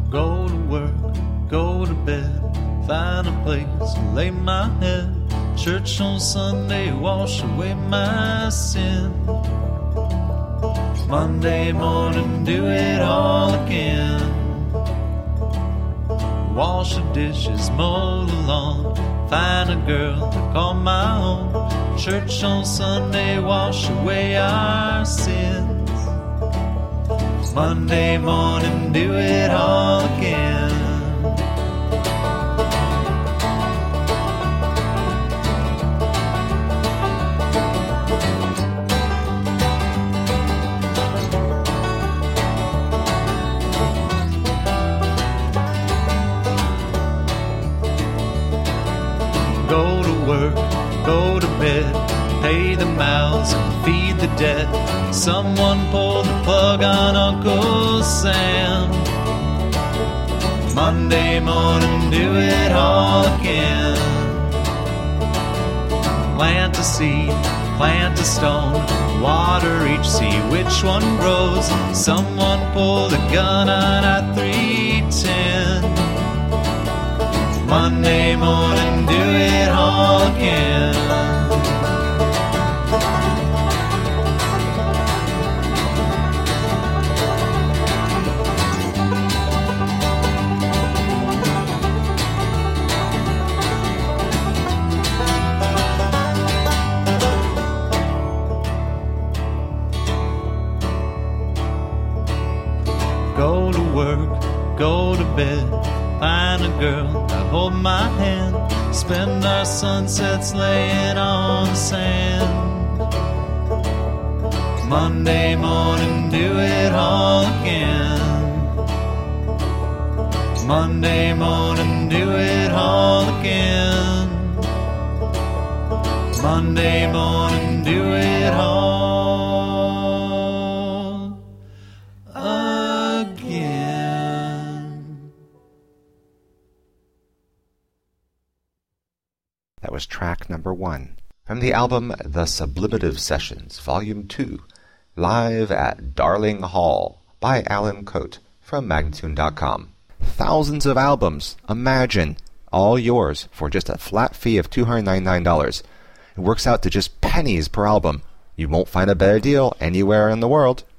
Go to work, go to bed, find a place to lay my head. Church on Sunday, wash away my sin. Monday morning, do it all again. Wash the dishes, mow the lawn, find a girl to call my own. Church on Sunday, wash away our sins. Monday morning, do it all again. Go to work, go to bed, pay the mouths and feed the dead. Someone pull the plug on Uncle Sam. Monday morning, do it all again. Plant a seed, plant a stone, water each, see which one grows. Someone pull the gun on I-310. Monday morning, do it all again. Go to work, go to bed, find a girl to hold my hand. Spend our sunsets laying on the sand. Monday morning, do it all again. Monday morning, do it all again. Monday morning, do it all again. That was track number 1 from the album The Sublimative Sessions, Volume 2, live at Darling Hall by Alan Coate from Magnatune.com. Thousands of albums, imagine, all yours for just a flat fee of $299. It works out to just pennies per album. You won't find a better deal anywhere in the world.